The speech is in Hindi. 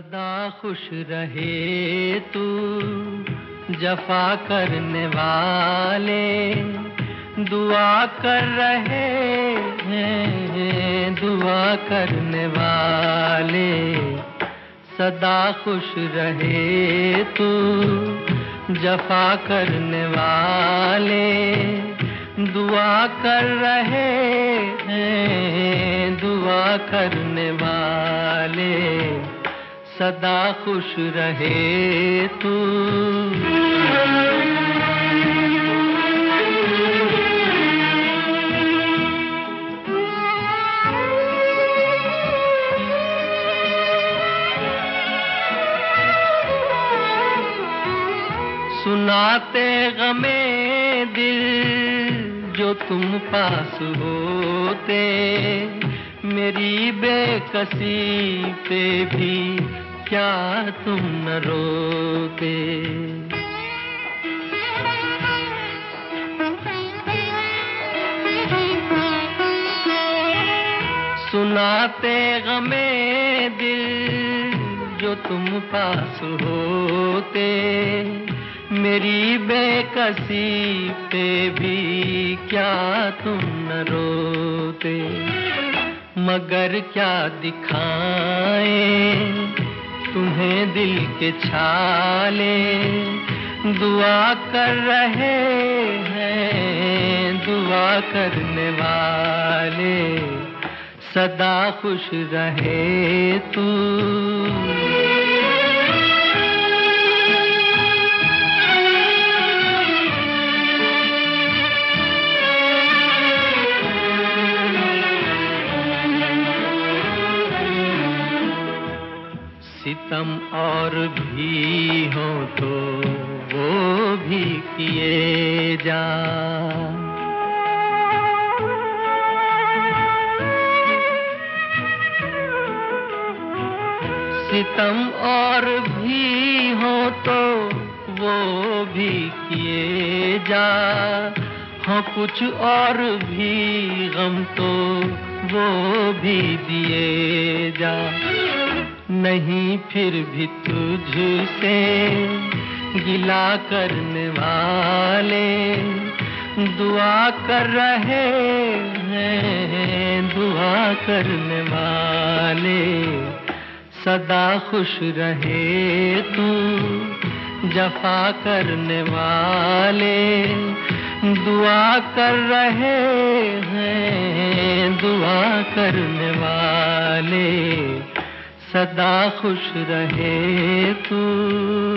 सदा खुश रहे तू जफा करने वाले दुआ कर रहे हैं, दुआ करने वाले। सदा खुश रहे तू जफा करने वाले दुआ कर रहे हैं, दुआ करने वाले। सदा खुश रहे तू। सुनाते गमे दिल जो तुम पास होते, मेरी बेकसी पे भी क्या तुम न रोते। सुनाते गमे दिल जो तुम पास होते, मेरी बेकसी पे भी क्या तुम न रोते। मगर क्या दिखाएं तुम्हें दिल के छाले, दुआ कर रहे हैं, दुआ करने वाले। सदा खुश रहे तू। सितम और भी हो तो वो भी किए जा, सितम और भी हो तो वो भी किए जा। हाँ कुछ और भी गम तो वो भी दिए जा। नहीं फिर भी तुझसे गिला करने वाले दुआ कर रहे हैं, दुआ करने वाले। सदा खुश रहे तू जफा करने वाले दुआ कर रहे हैं, दुआ करने वाले। सदा खुश रहे तू।